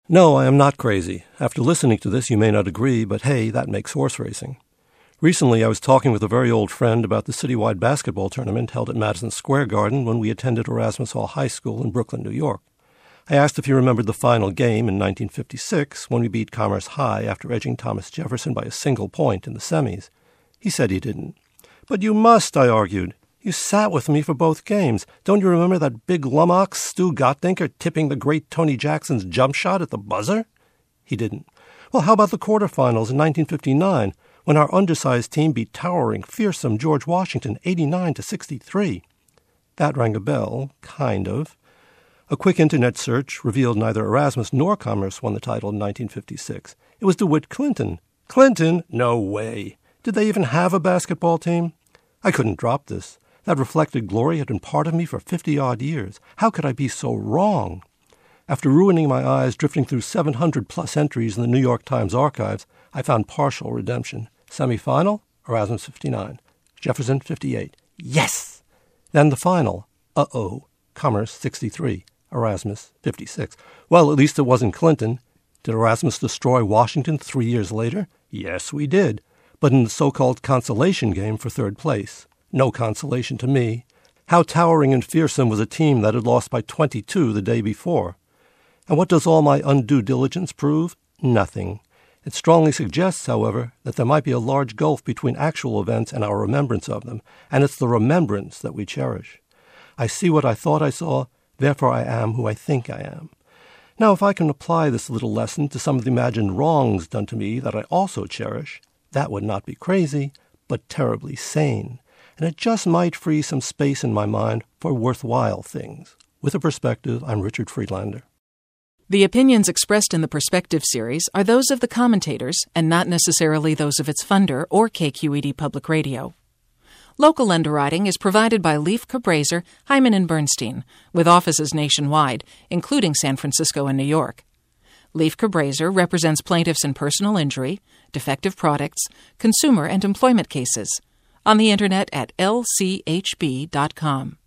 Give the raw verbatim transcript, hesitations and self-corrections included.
No, I am not crazy. After listening to this, you may not agree, but hey, that makes horse racing. Recently, I was talking with a very old friend about the citywide basketball tournament held at Madison Square Garden when we attended Erasmus Hall High School in Brooklyn, New York. I asked if he remembered the final game in nineteen fifty-six when we beat Commerce High after edging Thomas Jefferson by a single point in the semis. He said he didn't. But you must, I argued. You sat with me for both games. Don't you remember that big lummox, Stu Gottdenker, tipping the great Tony Jackson's jump shot at the buzzer? He didn't. Well, how about the quarterfinals in nineteen fifty-nine, when our undersized team beat towering, fearsome George Washington eighty-nine to sixty-three? That rang a bell, kind of. A quick internet search revealed neither Erasmus nor Commerce won the title in nineteen fifty-six. It was DeWitt Clinton. Clinton? No way. Did they even have a basketball team? I couldn't drop this. That reflected glory had been part of me for fifty-odd years. How could I be so wrong? After ruining my eyes drifting through seven hundred plus entries in the New York Times archives, I found partial redemption. Semifinal, Erasmus fifty-nine. Jefferson fifty-eight. Yes! Then the final. Uh-oh. Commerce sixty-three. Erasmus fifty-six. Well, at least it wasn't Clinton. Did Erasmus destroy Washington three years later? Yes, we did. But in the so-called consolation game for third place. No consolation to me. How towering and fearsome was a team that had lost by twenty-two the day before? And what does all my undue diligence prove? Nothing. It strongly suggests, however, that there might be a large gulf between actual events and our remembrance of them, and it's the remembrance that we cherish. I see what I thought I saw, therefore I am who I think I am. Now, if I can apply this little lesson to some of the imagined wrongs done to me that I also cherish, that would not be crazy, but terribly sane. And it just might free some space in my mind for worthwhile things. With a Perspective, I'm Richard Friedlander. The opinions expressed in the Perspective series are those of the commentators and not necessarily those of its funder or K Q E D Public Radio. Local underwriting is provided by Leif Cabraser, Hyman and Bernstein, with offices nationwide, including San Francisco and New York. Leif Cabraser represents plaintiffs in personal injury, defective products, consumer and employment cases. On the Internet at L C H B dot com.